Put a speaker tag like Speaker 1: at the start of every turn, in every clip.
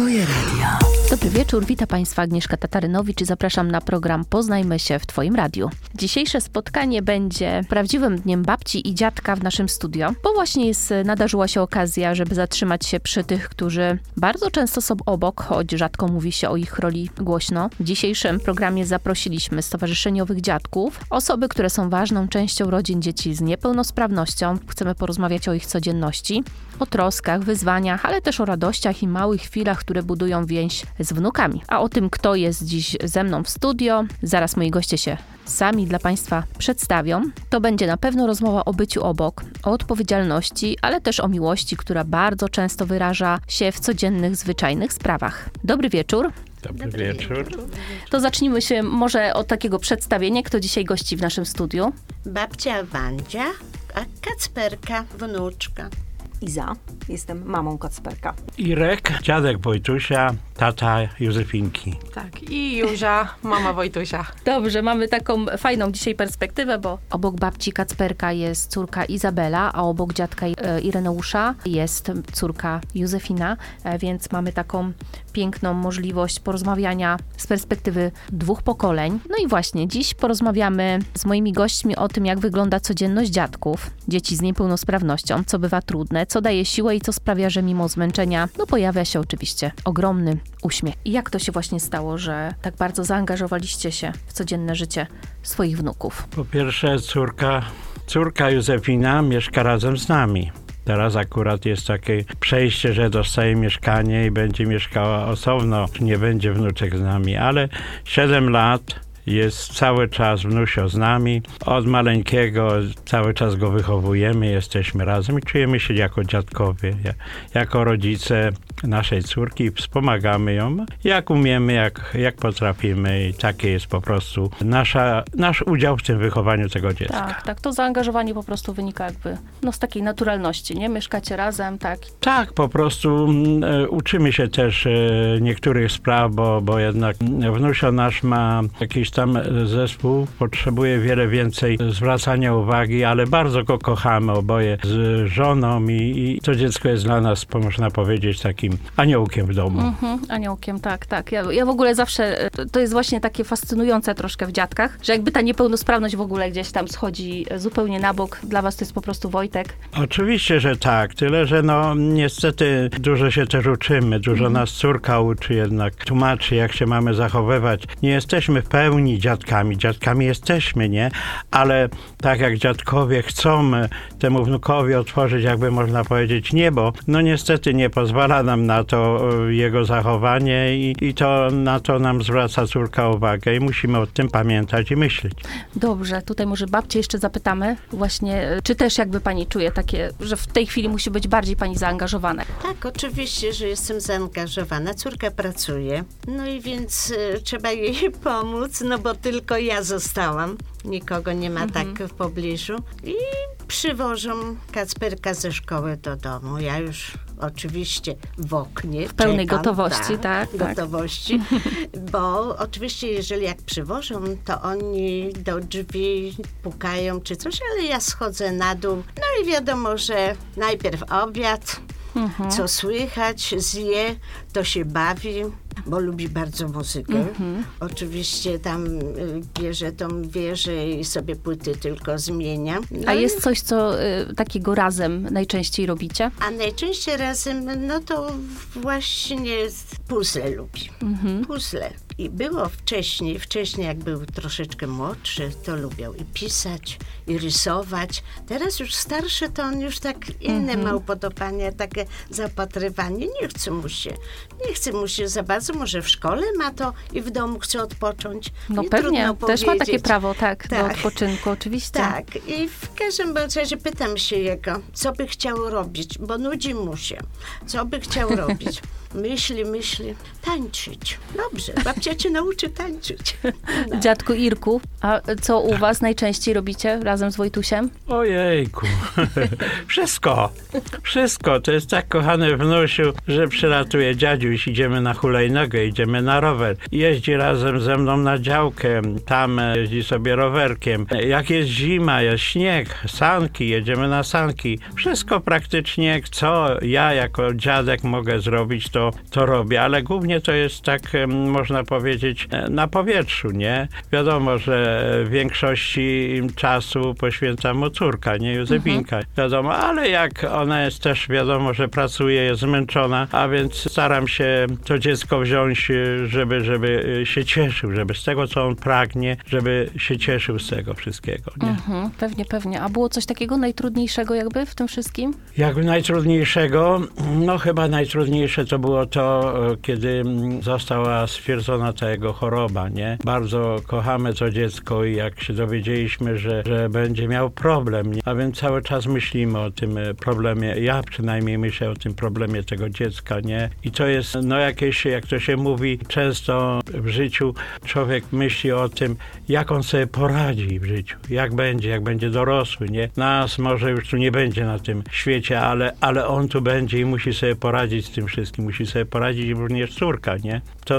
Speaker 1: Twoje radio.
Speaker 2: Dobry wieczór, witam Państwa Agnieszka Tatarynowicz i zapraszam na program Poznajmy się w Twoim radiu. Dzisiejsze spotkanie będzie prawdziwym dniem babci i dziadka w naszym studio, bo właśnie nadarzyła się okazja, żeby zatrzymać się przy tych, którzy bardzo często są obok, choć rzadko mówi się o ich roli głośno. W dzisiejszym programie zaprosiliśmy stowarzyszeniowych dziadków, osoby, które są ważną częścią rodzin dzieci z niepełnosprawnością. Chcemy porozmawiać o ich codzienności, o troskach, wyzwaniach, ale też o radościach i małych chwilach, które budują więź z wnukami. A o tym, kto jest dziś ze mną w studio, zaraz moi goście się sami dla Państwa przedstawią. To będzie na pewno rozmowa o byciu obok, o odpowiedzialności, ale też o miłości, która bardzo często wyraża się w codziennych, zwyczajnych sprawach. Dobry wieczór.
Speaker 3: Dobry wieczór.
Speaker 2: To zacznijmy się może od takiego przedstawienia, kto dzisiaj gości w naszym studiu.
Speaker 4: Babcia Wandzia, a Kacperka, wnuczka.
Speaker 5: Iza, jestem mamą Kacperka.
Speaker 3: Irek, dziadek Wojtusia, tata Józefinki.
Speaker 6: Tak, i Józia, mama Wojtusia.
Speaker 2: Dobrze, mamy taką fajną dzisiaj perspektywę, bo obok babci Kacperka jest córka Izabela, a obok dziadka Ireneusza jest córka Józefina, więc mamy taką piękną możliwość porozmawiania z perspektywy dwóch pokoleń. No i właśnie, dziś porozmawiamy z moimi gośćmi o tym, jak wygląda codzienność dziadków, dzieci z niepełnosprawnością, co bywa trudne, co daje siłę i co sprawia, że mimo zmęczenia, pojawia się oczywiście ogromny uśmiech. I jak to się właśnie stało, że tak bardzo zaangażowaliście się w codzienne życie swoich wnuków?
Speaker 3: Po pierwsze, córka Józefina mieszka razem z nami. Teraz akurat jest takie przejście, że dostaje mieszkanie i będzie mieszkała osobno. Nie będzie wnuczek z nami, ale 7 lat jest cały czas wnusio z nami. Od maleńkiego cały czas go wychowujemy, jesteśmy razem i czujemy się jako dziadkowie, jako rodzice naszej córki. Wspomagamy ją jak umiemy, jak potrafimy i takie jest po prostu nasz udział w tym wychowaniu tego dziecka.
Speaker 2: Tak, to zaangażowanie po prostu wynika jakby z takiej naturalności, nie? Mieszkacie razem, tak?
Speaker 3: Tak, po prostu uczymy się też niektórych spraw, bo jednak wnusio nasz ma jakiś tam zespół, potrzebuje wiele więcej zwracania uwagi, ale bardzo go kochamy oboje z żoną i to dziecko jest dla nas, można powiedzieć, takim aniołkiem w domu.
Speaker 2: Aniołkiem, tak. Ja w ogóle zawsze, to jest właśnie takie fascynujące troszkę w dziadkach, że jakby ta niepełnosprawność w ogóle gdzieś tam schodzi zupełnie na bok. Dla was to jest po prostu Wojtek.
Speaker 3: Oczywiście, że tak, tyle, że niestety dużo się też uczymy, dużo nas córka uczy jednak, tłumaczy, jak się mamy zachowywać. Nie jesteśmy w pełni dziadkami jesteśmy, nie? Ale tak jak dziadkowie chcą temu wnukowi otworzyć, jakby można powiedzieć, niebo, niestety nie pozwala nam na to jego zachowanie i na to nam zwraca córka uwagę i musimy o tym pamiętać i myśleć.
Speaker 2: Dobrze, tutaj może babcię jeszcze zapytamy właśnie, czy też jakby pani czuje takie, że w tej chwili musi być bardziej pani zaangażowana?
Speaker 4: Tak, oczywiście, że jestem zaangażowana. Córka pracuje, i więc trzeba jej pomóc, bo tylko ja zostałam. Nikogo nie ma tak w pobliżu. I przywożą Kacperka ze szkoły do domu. Ja już oczywiście w oknie
Speaker 2: w pełnej
Speaker 4: czekam,
Speaker 2: gotowości, tak?
Speaker 4: Gotowości, bo oczywiście jeżeli jak przywożą, to oni do drzwi pukają czy coś, ale ja schodzę na dół. I wiadomo, że najpierw obiad, co słychać, zje, to się bawi, bo lubi bardzo muzykę. Oczywiście tam bierze tą wieżę i sobie płyty tylko zmienia.
Speaker 2: A jest coś, co takiego razem najczęściej robicie?
Speaker 4: A najczęściej razem, to właśnie puzzle lubi. Puzzle. I było wcześniej jak był troszeczkę młodszy, to lubiał i pisać, i rysować. Teraz już starszy, to on już tak inne ma upodobania, takie zapatrywanie. Nie chce mu się za bardzo. Może w szkole ma to i w domu chce odpocząć.
Speaker 2: Pewnie, też ma takie prawo, do odpoczynku, oczywiście.
Speaker 4: Tak, i w każdym razie pytam się jego, co by chciał robić, bo nudzi mu się. Co by chciał robić? Myśli, tańczyć. Dobrze, babcia ja cię nauczę tańczyć. No.
Speaker 2: Dziadku Irku, a co u was najczęściej robicie razem z Wojtusiem?
Speaker 3: Ojejku, wszystko. To jest tak, kochany wnusiu, że przylatuje dziadziuś, idziemy na hulajnogę, idziemy na rower. Jeździ razem ze mną na działkę, tam jeździ sobie rowerkiem. Jak jest zima, jest śnieg, sanki, jedziemy na sanki. Wszystko praktycznie, co ja jako dziadek mogę zrobić, to robię, ale głównie to jest tak, można powiedzieć, na powietrzu, nie? Wiadomo, że w większości czasu poświęca mu córka, nie Józefinka. Wiadomo, ale jak ona jest też, wiadomo, że pracuje, jest zmęczona, a więc staram się to dziecko wziąć, żeby się cieszył, żeby z tego, co on pragnie, żeby się cieszył z tego wszystkiego, nie?
Speaker 2: Pewnie. A było coś takiego najtrudniejszego jakby w tym wszystkim?
Speaker 3: Jak najtrudniejszego? No chyba najtrudniejsze to było to, kiedy została stwierdzona ta jego choroba, nie? Bardzo kochamy to dziecko i jak się dowiedzieliśmy, że będzie miał problem, nie? A więc cały czas myślimy o tym problemie, ja przynajmniej myślę o tym problemie tego dziecka, nie? I to jest, no jakieś, jak to się mówi, często w życiu człowiek myśli o tym, jak on sobie poradzi w życiu, jak będzie dorosły, nie? Nas może już tu nie będzie na tym świecie, ale on tu będzie i musi sobie poradzić z tym wszystkim, musi sobie poradzić również córka, nie?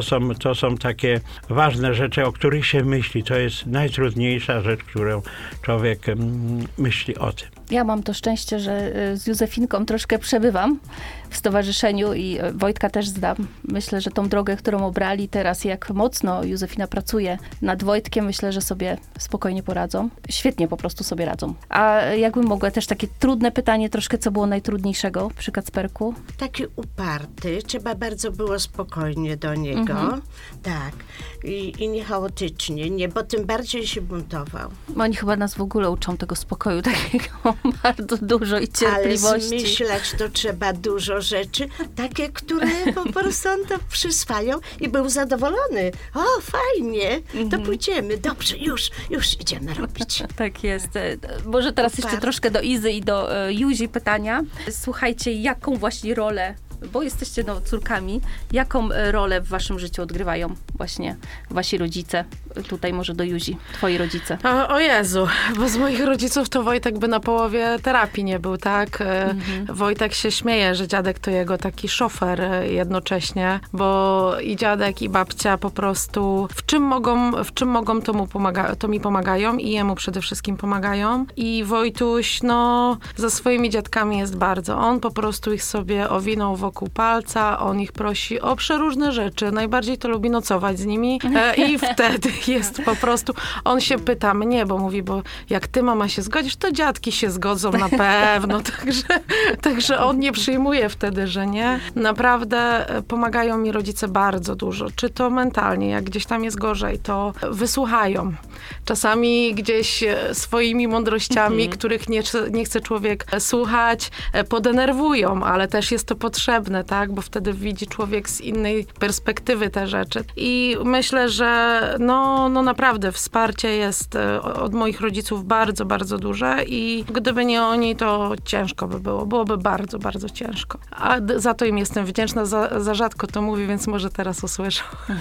Speaker 3: To są takie ważne rzeczy, o których się myśli. To jest najtrudniejsza rzecz, którą człowiek myśli o tym.
Speaker 2: Ja mam to szczęście, że z Józefinką troszkę przebywam w stowarzyszeniu i Wojtka też znam. Myślę, że tą drogę, którą obrali teraz, jak mocno Józefina pracuje nad Wojtkiem, myślę, że sobie spokojnie poradzą. Świetnie po prostu sobie radzą. A jakbym mogła, też takie trudne pytanie troszkę, co było najtrudniejszego przy Kacperku?
Speaker 4: Taki uparty, trzeba bardzo było spokojnie do niego. Tak. I nie chaotycznie, nie, bo tym bardziej się buntował.
Speaker 2: Oni chyba nas w ogóle uczą tego spokoju takiego bardzo dużo i cierpliwości.
Speaker 4: Ale zmyślać to trzeba dużo rzeczy, takie, które po prostu on to przyswają i był zadowolony. O, fajnie, to pójdziemy. Dobrze, już idziemy robić.
Speaker 2: Tak jest. Może teraz jeszcze troszkę do Izy i do Juzi pytania. Słuchajcie, jaką właśnie rolę, bo jesteście córkami, jaką rolę w waszym życiu odgrywają właśnie wasi rodzice? Tutaj może do Juzi, twoi rodzice.
Speaker 6: O Jezu, bo z moich rodziców to Wojtek by na połowie terapii nie był, tak? Wojtek się śmieje, że dziadek to jego taki szofer jednocześnie, bo i dziadek, i babcia po prostu w czym mogą to mi pomagają i jemu przede wszystkim pomagają. I Wojtuś, za swoimi dziadkami jest bardzo. On po prostu ich sobie owinął wokół palca, on ich prosi o przeróżne rzeczy. Najbardziej to lubi nocować z nimi i wtedy jest po prostu, on się pyta mnie, bo mówi, bo jak ty, mama, się zgodzisz, to dziadki się zgodzą na pewno. Także on nie przyjmuje wtedy, że nie. Naprawdę pomagają mi rodzice bardzo dużo. Czy to mentalnie, jak gdzieś tam jest gorzej, to wysłuchają. Czasami gdzieś swoimi mądrościami, których nie chce człowiek słuchać, podenerwują, ale też jest to potrzebne, tak? Bo wtedy widzi człowiek z innej perspektywy te rzeczy. I myślę, że naprawdę wsparcie jest od moich rodziców bardzo, bardzo duże i gdyby nie oni, to ciężko by było. Byłoby bardzo, bardzo ciężko. A za to im jestem wdzięczna. Za rzadko to mówię, więc może teraz usłyszą.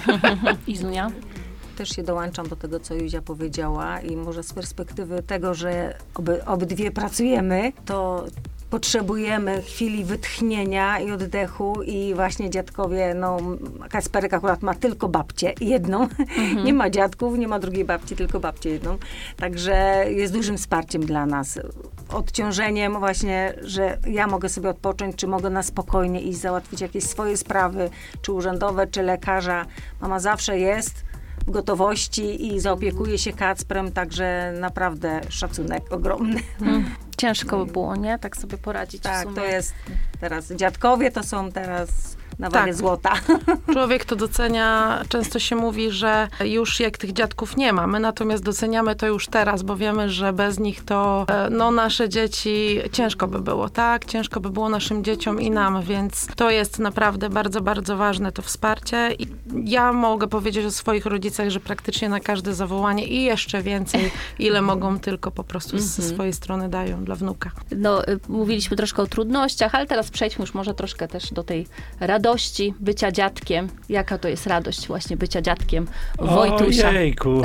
Speaker 2: Izunia?
Speaker 5: Też się dołączam do tego, co Juzia powiedziała i może z perspektywy tego, że obydwie pracujemy, to potrzebujemy chwili wytchnienia i oddechu i właśnie dziadkowie, Kacperek akurat ma tylko babcię jedną, nie ma dziadków, nie ma drugiej babci, tylko babcię jedną, także jest dużym wsparciem dla nas. Odciążeniem właśnie, że ja mogę sobie odpocząć, czy mogę na spokojnie iść załatwić jakieś swoje sprawy, czy urzędowe, czy lekarza. Mama zawsze jest w gotowości i zaopiekuje się Kacprem, także naprawdę szacunek ogromny.
Speaker 2: Ciężko by było, nie? Tak sobie poradzić.
Speaker 5: Tak, to jest teraz, dziadkowie to są teraz na wagę złota.
Speaker 6: Człowiek to docenia, często się mówi, że już jak tych dziadków nie ma. My natomiast doceniamy to już teraz, bo wiemy, że bez nich to nasze dzieci ciężko by było, tak? Ciężko by było naszym dzieciom i nam, więc to jest naprawdę bardzo, bardzo ważne to wsparcie. I ja mogę powiedzieć o swoich rodzicach, że praktycznie na każde zawołanie i jeszcze więcej, ile mogą tylko po prostu ze swojej strony dają dla wnuka.
Speaker 2: Mówiliśmy troszkę o trudnościach, ale teraz przejdźmy już może troszkę też do tej radości radości bycia dziadkiem. Jaka to jest radość właśnie bycia dziadkiem Wojtusia?
Speaker 3: Ojejku.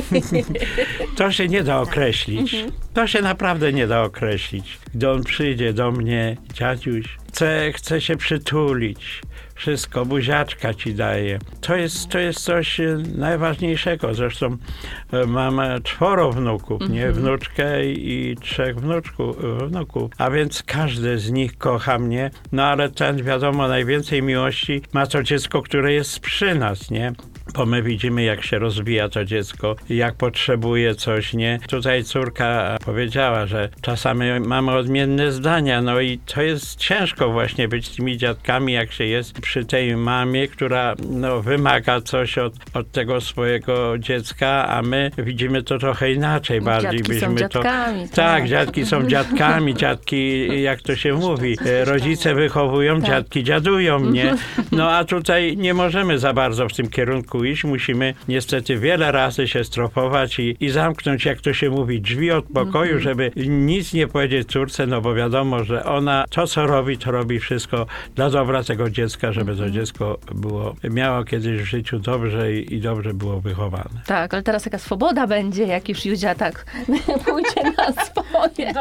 Speaker 3: To się nie da określić. To się naprawdę nie da określić. Gdy on przyjdzie do mnie, dziadziuś, chce się przytulić. Wszystko, buziaczka ci daje. To jest coś najważniejszego. Zresztą mam 4 wnuków, nie? Wnuczkę i 3 wnuków. A więc każdy z nich kocha mnie. No ale ten, wiadomo, najwięcej miłości ma to dziecko, które jest przy nas, nie? Bo my widzimy, jak się rozwija to dziecko, jak potrzebuje coś, nie? Tutaj córka powiedziała, że czasami mamy odmienne zdania, no i to jest ciężko właśnie być tymi dziadkami, jak się jest przy tej mamie, która wymaga coś od tego swojego dziecka, a my widzimy to trochę inaczej. Bardziej
Speaker 2: Dziadki
Speaker 3: byśmy
Speaker 2: są dziadkami.
Speaker 3: Tak, dziadki są dziadkami, dziadki, jak to się mówi, rodzice wychowują, dziadki dziadują, nie? No a tutaj nie możemy za bardzo w tym kierunku iść, musimy niestety wiele razy się strofować i zamknąć, jak to się mówi, drzwi od pokoju, żeby nic nie powiedzieć córce, no bo wiadomo, że ona to, co robi, to robi wszystko dla dobra tego dziecka, żeby to dziecko miało kiedyś w życiu dobrze i dobrze było wychowane.
Speaker 2: Tak, ale teraz jaka swoboda będzie, jak już Józia tak pójdzie na swoje.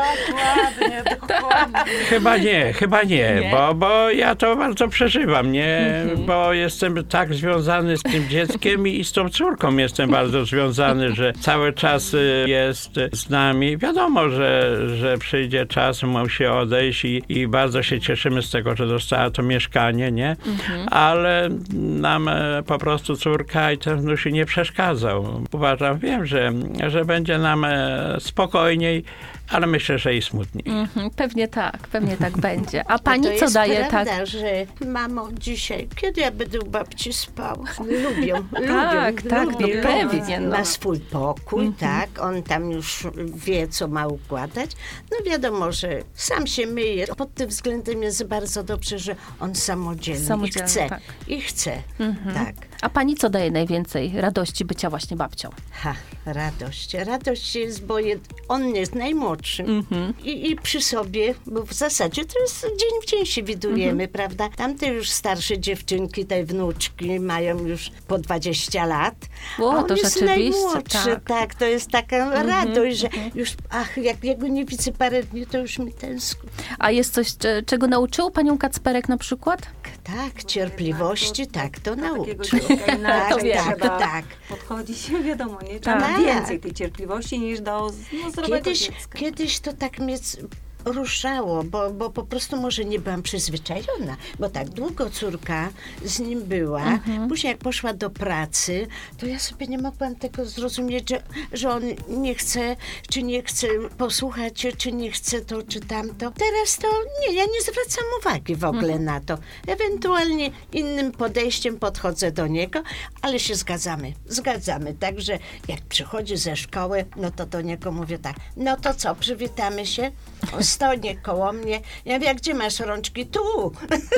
Speaker 6: Dokładnie.
Speaker 3: Chyba nie? Bo ja to bardzo przeżywam, nie? Bo jestem tak związany z tym dzieckiem i z tą córką jestem bardzo związany, że cały czas jest z nami. Wiadomo, że przyjdzie czas, musi odejść i bardzo się cieszymy z tego, że dostała to mieszkanie, nie? Ale nam po prostu córka i ten wnusi nie przeszkadzał. Wiem, że będzie nam spokojniej, ale myślę, że i smutniej.
Speaker 2: Pewnie tak będzie. A
Speaker 4: To
Speaker 2: pani co
Speaker 4: jest
Speaker 2: daje?
Speaker 4: prawda, że mamo dzisiaj, kiedy ja będę u babci spał? Lubią,
Speaker 2: no pewnie. No.
Speaker 4: Ma swój pokój, tak, on tam już wie, co ma układać. No wiadomo, że sam się myje. Pod tym względem jest bardzo dobrze, że on samodzielny i chce. Tak.
Speaker 2: A pani co daje najwięcej radości bycia właśnie babcią?
Speaker 4: Radość. Radość jest, bo on jest najmłodszy i przy sobie, bo w zasadzie to jest dzień w dzień się widujemy, prawda? Tamte już starsze dziewczynki, te wnuczki mają już po 20 lat, a on
Speaker 2: to
Speaker 4: jest najmłodszy. Tak, to jest taka radość, że już, jak go nie widzę parę dni, to już mi tęskni.
Speaker 2: A jest coś, czego nauczył panią Kacperek na przykład?
Speaker 4: Tak, cierpliwości, to nauczył.
Speaker 5: Tak. Podchodzić, wiadomo, nie? Trzeba więcej tej cierpliwości niż do zdrowego dziecka.
Speaker 4: Kiedyś to tak mnie ruszało, bo po prostu może nie byłam przyzwyczajona, bo tak długo córka z nim była. Później jak poszła do pracy, to ja sobie nie mogłam tego zrozumieć, że on nie chce posłuchać, czy nie chce to, czy tamto. Teraz to nie, ja nie zwracam uwagi w ogóle na to. Ewentualnie innym podejściem podchodzę do niego, ale się zgadzamy. Także jak przychodzi ze szkoły, no to do niego mówię tak, no to co, przywitamy się? Stonie koło mnie. Ja mówię, gdzie masz rączki? Tu.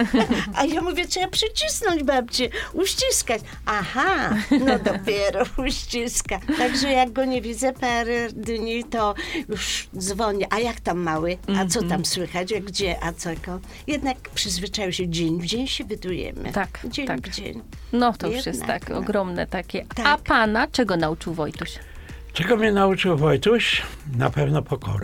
Speaker 4: A ja mówię, trzeba przycisnąć babcię, uściskać. Aha, no dopiero uściska. Także jak go nie widzę parę dni, to już dzwonię. A jak tam mały? A co tam słychać? Gdzie? A co? Jednak przyzwyczaił się, dzień w dzień się widujemy. Dzień w dzień.
Speaker 2: No to już jest tak ogromne takie. Tak. A pana czego nauczył Wojtuś?
Speaker 3: Czego mnie nauczył Wojtuś? Na pewno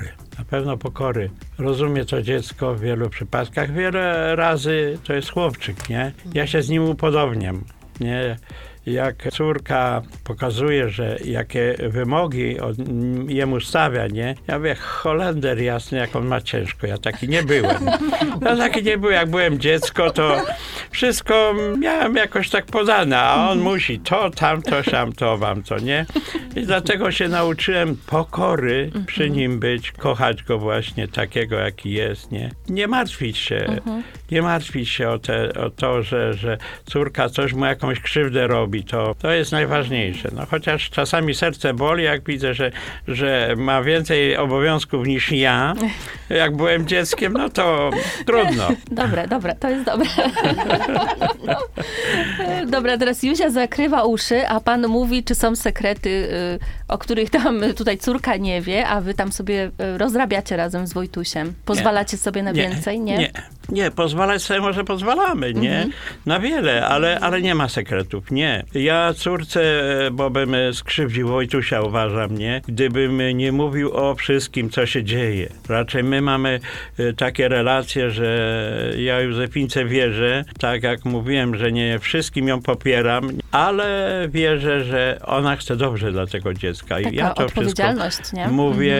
Speaker 3: pokory. Rozumie to dziecko w wielu przypadkach. Wiele razy to jest chłopczyk, nie? Ja się z nim upodobniam, nie? Jak córka pokazuje, że jakie wymogi jemu stawia, nie? Ja mówię, Holender jasny, jak on ma ciężko. Ja taki nie byłem. Jak byłem dziecko, to wszystko miałem jakoś tak podane, a on musi to, tamto, siamto, wamto, nie? I dlatego się nauczyłem pokory przy nim być, kochać go właśnie takiego, jaki jest, nie? Nie martwić się o to, że córka coś mu jakąś krzywdę robi. To jest najważniejsze. No, chociaż czasami serce boli, jak widzę, że ma więcej obowiązków niż ja. Jak byłem dzieckiem, no to trudno.
Speaker 2: Dobra, to jest dobre. Dobra, teraz Józia zakrywa uszy, a pan mówi, czy są sekrety, o których tam tutaj córka nie wie, a wy tam sobie rozrabiacie razem z Wojtusiem. Pozwalacie sobie na więcej? Nie.
Speaker 3: Nie, pozwalać sobie może pozwalamy, nie? Na wiele, ale nie ma sekretów, nie. Ja córce, bo bym skrzywdził Wojtusia, uważam, nie? Gdybym nie mówił o wszystkim, co się dzieje. Raczej my mamy takie relacje, że ja Józefince wierzę, tak jak mówiłem, że nie wszystkim ją popieram, ale wierzę, że ona chce dobrze dla tego dziecka. I
Speaker 2: Taka
Speaker 3: ja to
Speaker 2: odpowiedzialność,
Speaker 3: wszystko
Speaker 2: nie?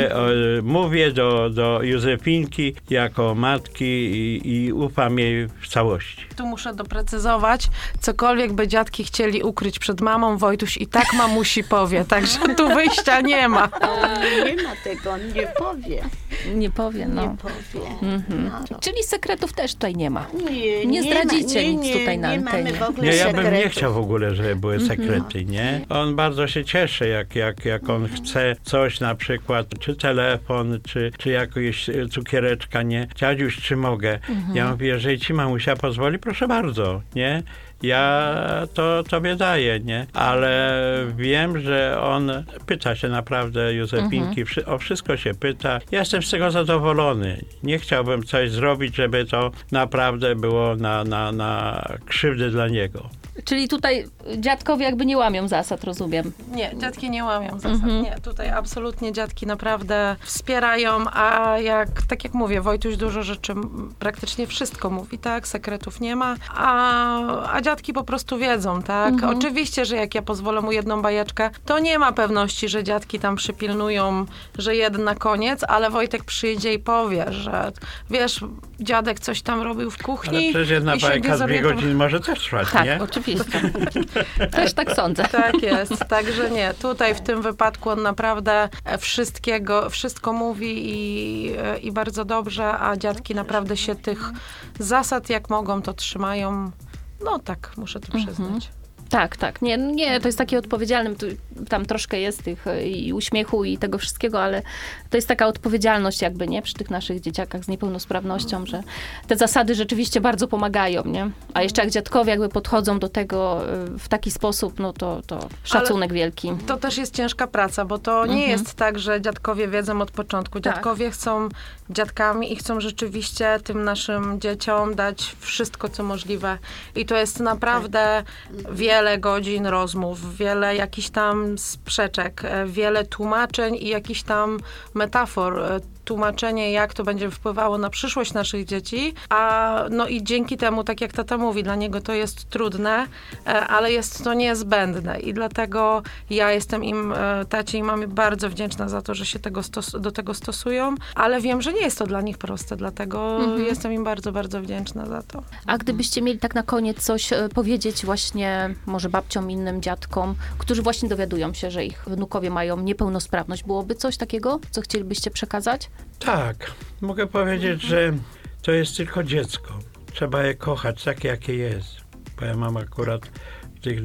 Speaker 3: mówię do Józefinki jako matki i ufam jej w całości.
Speaker 6: Tu muszę doprecyzować, cokolwiek by dziadki chcieli ukryć przed mamą, Wojtuś i tak mamusi powie, także tu wyjścia nie ma.
Speaker 4: Nie ma tego, on nie powie.
Speaker 2: Nie powie, no.
Speaker 4: Nie powie. No.
Speaker 2: Czyli sekretów też tutaj nie ma.
Speaker 4: Nie,
Speaker 2: Nie zdradzicie
Speaker 4: ma,
Speaker 2: nic tutaj na
Speaker 4: nie mamy
Speaker 2: antenie.
Speaker 4: w ogóle
Speaker 3: Nie, ja bym nie
Speaker 4: sekretów.
Speaker 3: chciał w ogóle, żeby były sekrety, nie? On bardzo się cieszy, jak on chce coś na przykład, czy telefon, czy jakieś cukiereczka, nie? Dziadziuś, czy mogę? Ja mówię, jeżeli ci mamusia pozwoli, proszę bardzo, nie? Ja to tobie daję, nie? Ale wiem, że on pyta się naprawdę Józefinki, o wszystko się pyta. Ja jestem z tego zadowolony. Nie chciałbym coś zrobić, żeby to naprawdę było na krzywdę dla niego.
Speaker 2: Czyli tutaj dziadkowie jakby nie łamią zasad, rozumiem.
Speaker 6: Nie, dziadki nie łamią zasad. Nie, tutaj absolutnie dziadki naprawdę wspierają, a tak jak mówię, Wojtuś dużo rzeczy, praktycznie wszystko mówi, tak? Sekretów nie ma, a dziadki po prostu wiedzą, tak? Oczywiście, że jak ja pozwolę mu jedną bajeczkę, to nie ma pewności, że dziadki tam przypilnują, że jedna koniec, ale Wojtek przyjdzie i powie, że wiesz, dziadek coś tam robił w kuchni.
Speaker 3: Ale przecież jedna
Speaker 6: i się
Speaker 3: bajka z 2
Speaker 6: zorientował.
Speaker 3: godziny może też trwać,
Speaker 2: Tak,
Speaker 3: nie?
Speaker 2: oczywiście. Też tak sądzę.
Speaker 6: Tak jest, także nie. Tutaj w tym wypadku on naprawdę wszystko mówi i bardzo dobrze, a dziadki naprawdę się tych zasad jak mogą to trzymają. No tak, muszę to przyznać.
Speaker 2: Tak. Nie, to jest takie odpowiedzialne. Tam troszkę jest tych i uśmiechu i tego wszystkiego, ale to jest taka odpowiedzialność jakby, nie? Przy tych naszych dzieciakach z niepełnosprawnością, że te zasady rzeczywiście bardzo pomagają, nie? A jeszcze jak dziadkowie jakby podchodzą do tego w taki sposób, no to szacunek wielki.
Speaker 6: To też jest ciężka praca, bo to nie jest tak, że dziadkowie wiedzą od początku. Dziadkowie chcą dziadkami i chcą rzeczywiście tym naszym dzieciom dać wszystko, co możliwe. I to jest naprawdę wiele godzin rozmów, wiele jakichś tam sprzeczek, wiele tłumaczeń i jakichś tam metafor. Tłumaczenie, jak to będzie wpływało na przyszłość naszych dzieci, no i dzięki temu, tak jak tata mówi, dla niego to jest trudne, ale jest to niezbędne i dlatego ja jestem im, tacie i mamie, bardzo wdzięczna za to, że się do tego stosują, ale wiem, że nie jest to dla nich proste, dlatego jestem im bardzo, bardzo wdzięczna za to.
Speaker 2: A gdybyście mieli tak na koniec coś powiedzieć właśnie może babciom, innym dziadkom, którzy właśnie dowiadują się, że ich wnukowie mają niepełnosprawność, byłoby coś takiego, co chcielibyście przekazać?
Speaker 3: Tak, mogę powiedzieć, że to jest tylko dziecko. Trzeba je kochać takie, jakie jest. Bo ja mam akurat tych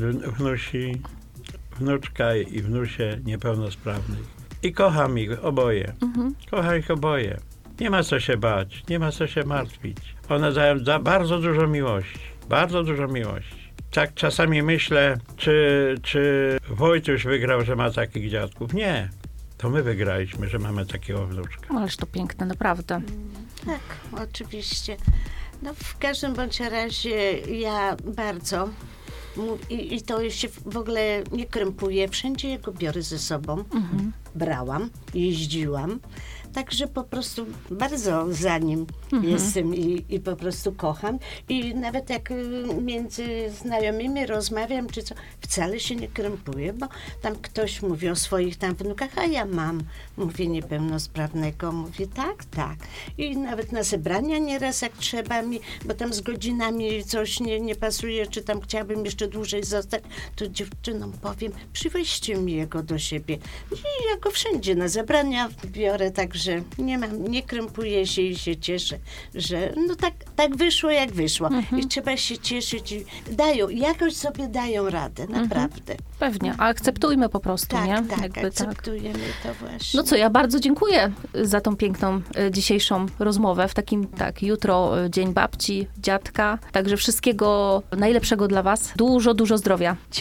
Speaker 3: wnuczka i wnusie niepełnosprawnych. I kocham ich oboje. Kocham ich oboje. Nie ma co się bać, nie ma co się martwić. One dają bardzo dużo miłości. Bardzo dużo miłości. Tak czasami myślę, czy Wojtuś wygrał, że ma takich dziadków. Nie. To my wygraliśmy, że mamy takiego wnuczka.
Speaker 2: Ależ to piękne, naprawdę.
Speaker 4: Tak, oczywiście. No w każdym bądź razie ja bardzo i to się w ogóle nie krępuję. Wszędzie go biorę ze sobą. Brałam, jeździłam. Także po prostu bardzo za nim jestem i po prostu kocham. I nawet jak między znajomymi rozmawiam, czy co, wcale się nie krępuję, bo tam ktoś mówi o swoich tam wnukach, a ja mam, mówię, niepełnosprawnego, mówię tak. I nawet na zebrania nieraz jak trzeba mi, bo tam z godzinami coś nie pasuje, czy tam chciałabym jeszcze dłużej zostać, to dziewczynom powiem, przyweźcie mi jego do siebie. I ja go wszędzie na zebrania biorę, także nie krępuję się i się cieszę, że no tak wyszło, jak wyszło. I trzeba się cieszyć. Jakoś sobie dają radę, naprawdę.
Speaker 2: Pewnie, a akceptujmy po prostu, nie?
Speaker 4: Tak, akceptujemy to właśnie.
Speaker 2: No co, ja bardzo dziękuję za tą piękną dzisiejszą rozmowę. W takim, jutro Dzień Babci, Dziadka. Także wszystkiego najlepszego dla was. Dużo, dużo zdrowia.
Speaker 4: Dziękuję.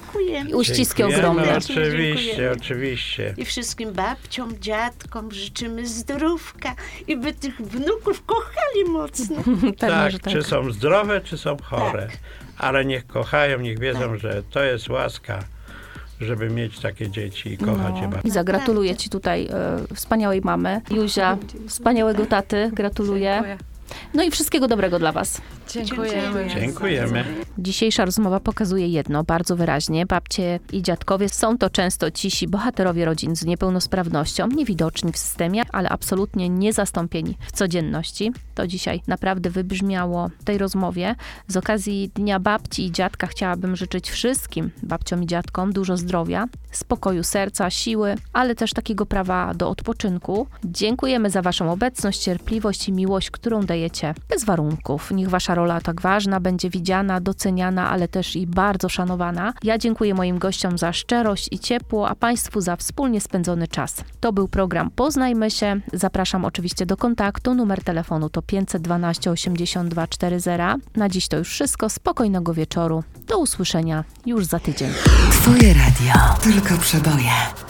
Speaker 4: dziękujemy.
Speaker 2: Uściski
Speaker 3: Dziękujemy,
Speaker 2: ogromne.
Speaker 3: Oczywiście, oczywiście.
Speaker 4: I wszystkim babciom, dziadkom życzymy zdrówka i by tych wnuków kochali mocno.
Speaker 2: Pewnie,
Speaker 3: Tak,
Speaker 2: że tak.
Speaker 3: czy są zdrowe, czy są chore.
Speaker 4: Tak.
Speaker 3: Ale niech kochają, niech wiedzą, że to jest łaska, żeby mieć takie dzieci i kochać je bardzo.
Speaker 2: I zagratuluję ci tutaj wspaniałej mamy. Juzia, wspaniałego taty. Gratuluję.
Speaker 6: Dziękuję.
Speaker 2: No i wszystkiego dobrego dla was.
Speaker 6: Dziękujemy.
Speaker 3: Dziękujemy.
Speaker 2: Dzisiejsza rozmowa pokazuje jedno bardzo wyraźnie. Babcie i dziadkowie są to często cisi bohaterowie rodzin z niepełnosprawnością, niewidoczni w systemie, ale absolutnie niezastąpieni w codzienności. To dzisiaj naprawdę wybrzmiało w tej rozmowie. Z okazji Dnia Babci i Dziadka chciałabym życzyć wszystkim babciom i dziadkom dużo zdrowia, spokoju serca, siły, ale też takiego prawa do odpoczynku. Dziękujemy za waszą obecność, cierpliwość i miłość, którą dajecie bez warunków. Niech wasza rola tak ważna będzie widziana, doceniana, ale też i bardzo szanowana. Ja dziękuję moim gościom za szczerość i ciepło, a państwu za wspólnie spędzony czas. To był program Poznajmy się. Zapraszam oczywiście do kontaktu. Numer telefonu to 512 82 40. Na dziś to już wszystko. Spokojnego wieczoru. Do usłyszenia już za tydzień.
Speaker 1: Twoje radio. Tylko przeboje.